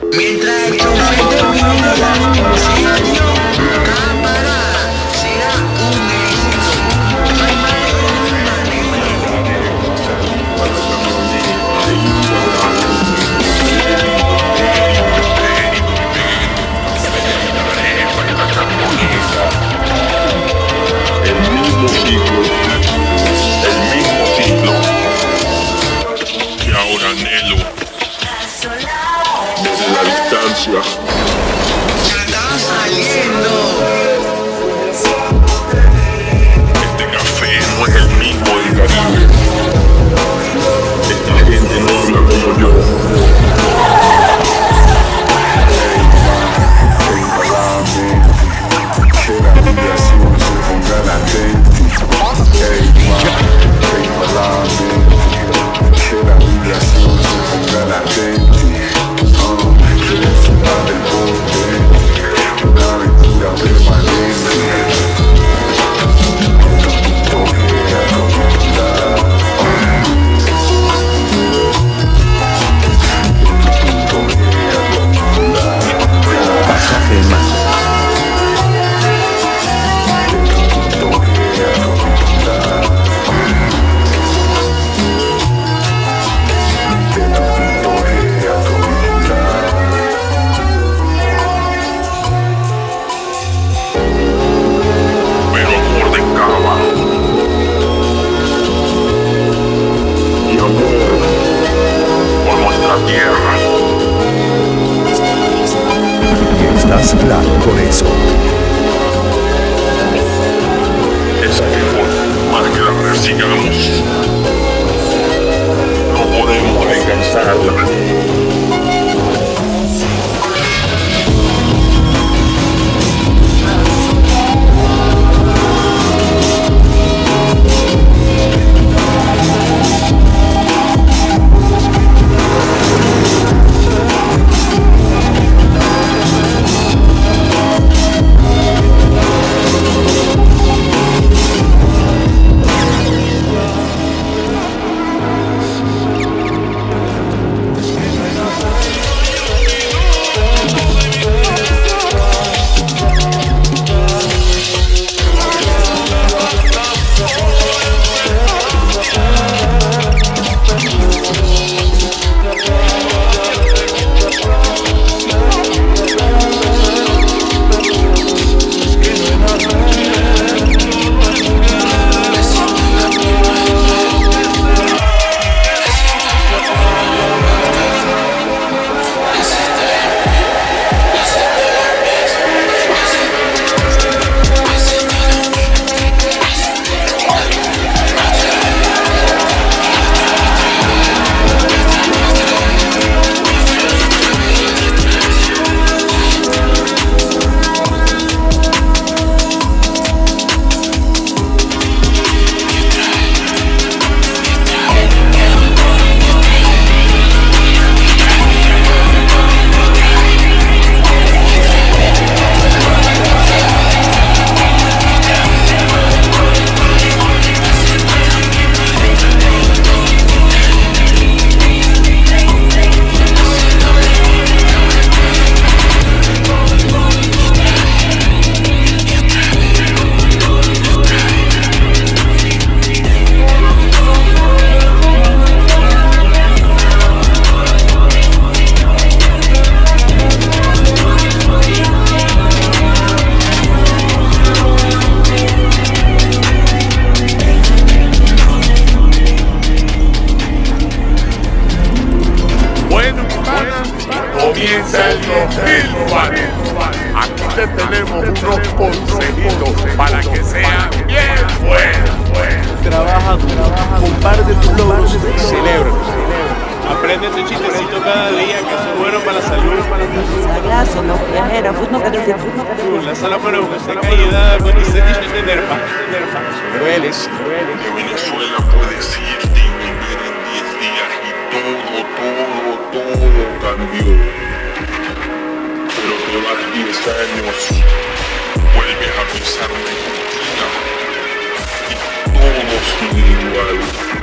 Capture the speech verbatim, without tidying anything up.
Mientras yo me termine la negociación, camarada, será un éxito. No hay más El mismo ciclo, el mismo ciclo que ahora anhelo desde la distancia. ya está saliendo. Este café no es el mismo del Caribe. Esta gente no habla como yo. Que la vida siempre se ponga latente. Ey, ma, ey, malamente. Que la vida siempre se ponga latente. Uh, quiero fumar del bote. Una aventura permanente. Tojera controlar. Tojera controlar. Pasaje más. Pero amor de cava y amor por nuestra tierra. Y estás claro con eso. Esa que por más que la persigamos, no podemos alcanzarla. Comienza el dos mil cuatro. Aquí te tenemos unos consejitos para que sean bien buenos. Trabaja, trabaja, comparte tus logros y celébralos. Aprende tu chistecito cada día que es bueno para la salud. Gracias, no, viajera, pues no quero ser, no quero La sala para una caída con ese dicho de nerfa. Dueles. Que Venezuela puedes irte y volver en diez días y todo, todo, todo cambió. Pero te vas diez años, vuelves a pensar una rutina y todo sigue igual.